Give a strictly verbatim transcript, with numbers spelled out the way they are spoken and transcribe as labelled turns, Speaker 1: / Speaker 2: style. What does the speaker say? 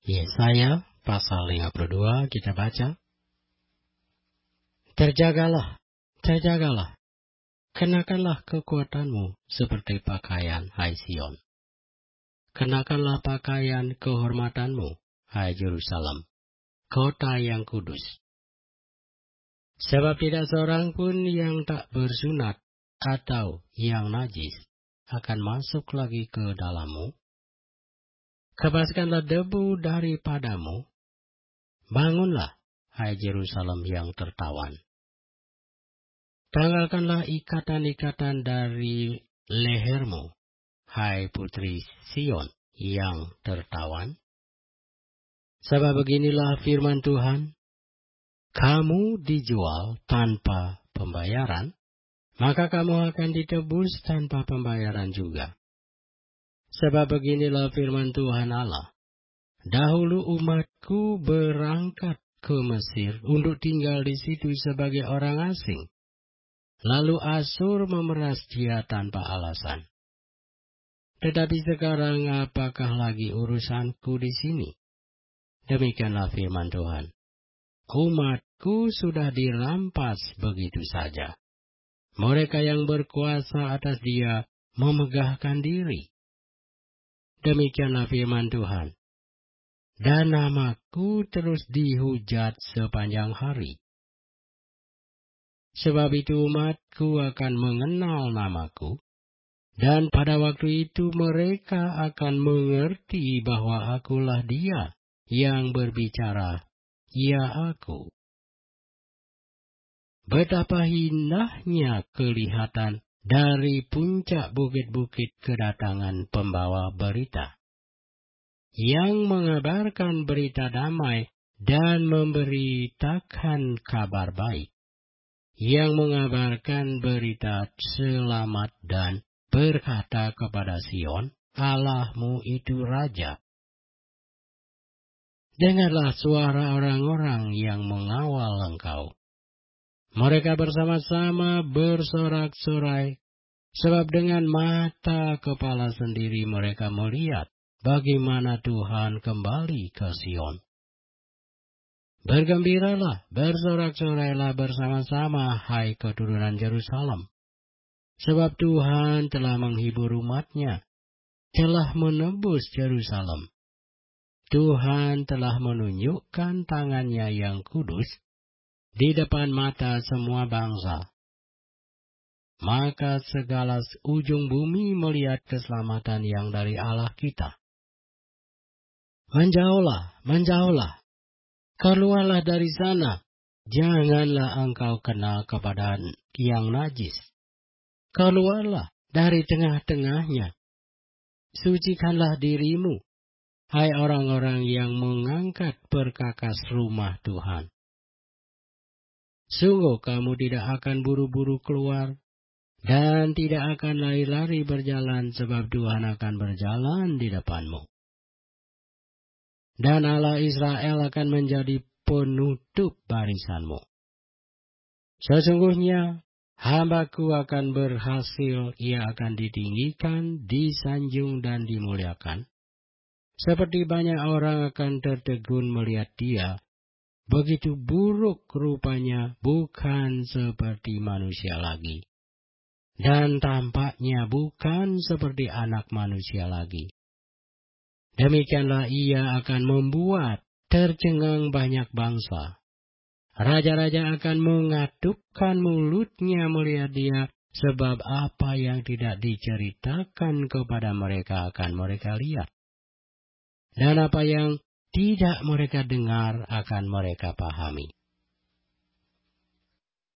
Speaker 1: Yesaya pasal lima puluh dua kita baca. Terjagalah, terjagalah, kenakanlah kekuatanmu seperti pakaian, hai Sion. Kenakanlah pakaian kehormatanmu, hai Yerusalem, kota yang kudus. Sebab tidak seorang pun yang tak bersunat atau yang najis akan masuk lagi ke dalammu. Kebaskanlah debu daripadamu. Bangunlah, hai Yerusalem yang tertawan. Tanggalkanlah ikatan-ikatan dari lehermu, hai putri Sion yang tertawan. Sebab beginilah firman Tuhan, kamu dijual tanpa pembayaran, maka kamu akan ditebus tanpa pembayaran juga. Sebab beginilah firman Tuhan Allah, dahulu umatku berangkat ke Mesir untuk tinggal di situ sebagai orang asing. Lalu Asur memeras dia tanpa alasan. Tetapi sekarang apakah lagi urusanku di sini? Demikianlah firman Tuhan. Umatku sudah dirampas begitu saja. Mereka yang berkuasa atas dia memegahkan diri. Demikianlah firman Tuhan. Dan namaku terus dihujat sepanjang hari. Sebab itu umatku akan mengenal namaku, dan pada waktu itu mereka akan mengerti bahwa akulah dia yang berbicara, ya aku. Betapa indahnya kelihatan dari puncak bukit-bukit kedatangan pembawa berita, yang mengabarkan berita damai dan memberitakan kabar baik, yang mengabarkan berita selamat dan berkata kepada Sion, Allahmu itu Raja. Dengarlah suara orang-orang yang mengawal engkau. Mereka bersama-sama bersorak-sorai, sebab dengan mata kepala sendiri mereka melihat bagaimana Tuhan kembali ke Sion. Bergembiralah, bersorak-sorailah bersama-sama, hai keturunan Yerusalem. Sebab Tuhan telah menghibur umat-Nya, telah menebus Yerusalem. Tuhan telah menunjukkan tangan-Nya yang kudus di depan mata semua bangsa. Maka segala ujung bumi melihat keselamatan yang dari Allah kita. Menjauhlah, menjauhlah, keluarlah dari sana, janganlah engkau kenal kepada yang najis. Keluarlah dari tengah-tengahnya, sucikanlah dirimu, hai orang-orang yang mengangkat perkakas rumah Tuhan. Sungguh kamu tidak akan buru-buru keluar, dan tidak akan lari-lari berjalan, sebab Tuhan akan berjalan di depanmu. Dan Allah Israel akan menjadi penutup barisanmu. Sesungguhnya hamba-Ku akan berhasil, ia akan ditinggikan, disanjung dan dimuliakan. Seperti banyak orang akan tertegun melihat dia, begitu buruk rupanya, bukan seperti manusia lagi. Dan tampaknya bukan seperti anak manusia lagi. Demikianlah ia akan membuat tercengang banyak bangsa. Raja-raja akan mengatupkan mulutnya melihat dia, sebab apa yang tidak diceritakan kepada mereka akan mereka lihat. Dan apa yang tidak mereka dengar akan mereka pahami.